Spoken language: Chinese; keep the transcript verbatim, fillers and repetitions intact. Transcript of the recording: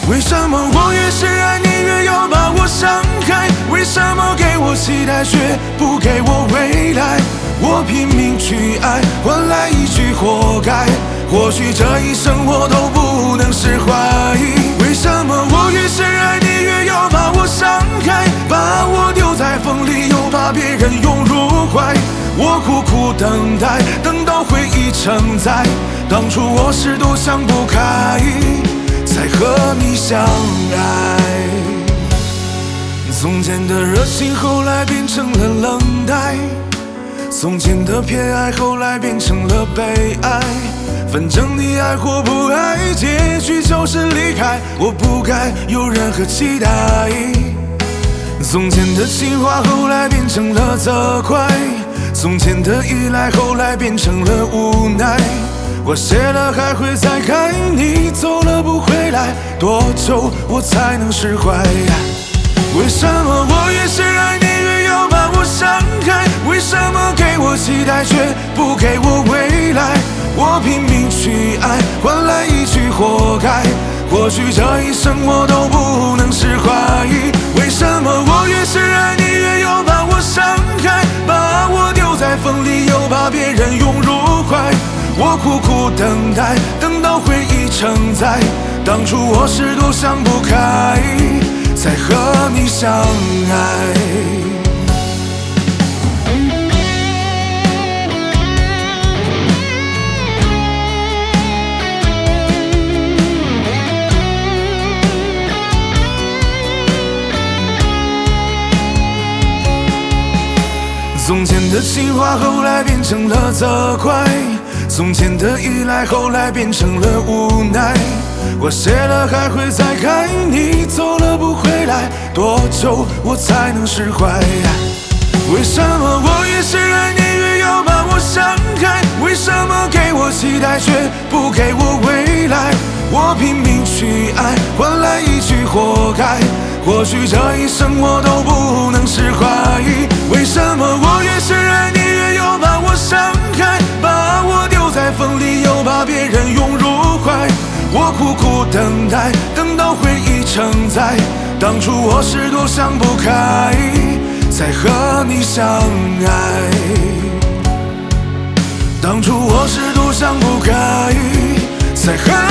为什么我越是爱你越要把我伤害？为什么给我期待却不给我未来？我拼命去爱，换来一句活该。或许这一生我都不能释怀。为什么我越是爱你越要把我伤害？把我丢在风里又怕别人拥入怀。我苦苦等待，等到回忆承载当初我是多想不开，才和你相爱。从前的热情后来变成了冷淡，从前的偏爱后来变成了悲哀。反正你爱或不爱，结局就是离开，我不该有任何期待。从前的情话后来变成了责怪，从前的依赖后来变成了无奈。我谢了还会再开，你走了不回来，多久我才能释怀？为什么我越是爱你越要把我伤害？为什么给我期待却不给我未来？我拼命去爱，换来一句活该。或许这一生我都不能释怀。为什么我越是爱你越要把我伤害？把我丢在风里又怕别人拥入怀。我苦苦等待，等到回忆承载当初我是多想不开，才和你相爱。从前的情话后来变成了责怪，从前的依赖后来变成了无奈。我谢了还会再开，你走了不回来，多久我才能释怀？为什么我越是爱你越要把我伤害？为什么给我期待却不给我未来？我拼命去爱，换来一句活该。或许这一生我都不能释怀。为什么我越是爱你越要把我伤害？把我丢在风里又怕别人拥入怀。我苦苦等待，等到回忆承载当初我是多想不开，才和你相爱。当初我是多想不开，才和